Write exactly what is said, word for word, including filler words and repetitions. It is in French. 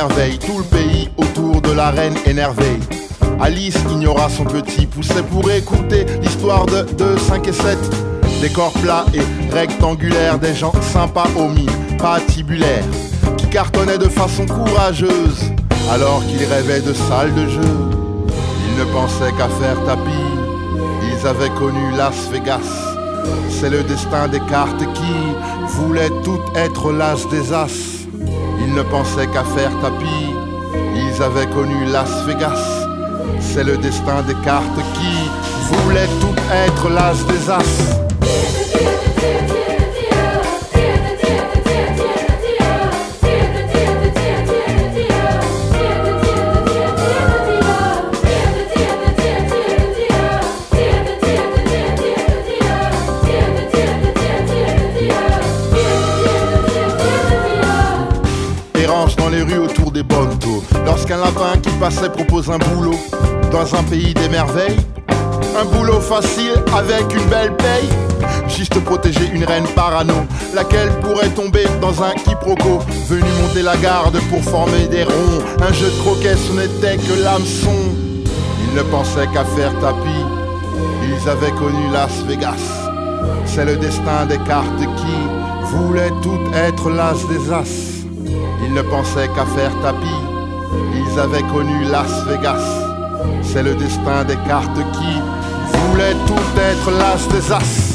merveille, tout le pays autour de la reine énervée. Alice ignora son petit poussait pour écouter l'histoire de deux, cinq et sept. Des corps plats et rectangulaires, des gens sympas aux mines patibulaires, qui cartonnaient de façon courageuse, alors qu'ils rêvaient de salles de jeu. Ils ne pensaient qu'à faire tapis, ils avaient connu Las Vegas. C'est le destin des cartes qui voulaient toutes être l'as des as. Ils ne pensaient qu'à faire tapis, ils avaient connu Las Vegas. C'est le destin des cartes qui voulaient toutes être l'as des as. Dans les rues autour des bontos, lorsqu'un lapin qui passait propose un boulot dans un pays des merveilles, un boulot facile avec une belle paye, juste protéger une reine parano, laquelle pourrait tomber dans un quiproquo, venu monter la garde pour former des ronds. Un jeu de croquet, ce n'était que l'hameçon. Ils ne pensaient qu'à faire tapis, ils avaient connu Las Vegas. C'est le destin des cartes qui voulaient toutes être l'as des as. Ils ne pensaient qu'à faire tapis, ils avaient connu Las Vegas. C'est le destin des cartes qui voulaient tout être l'as des as.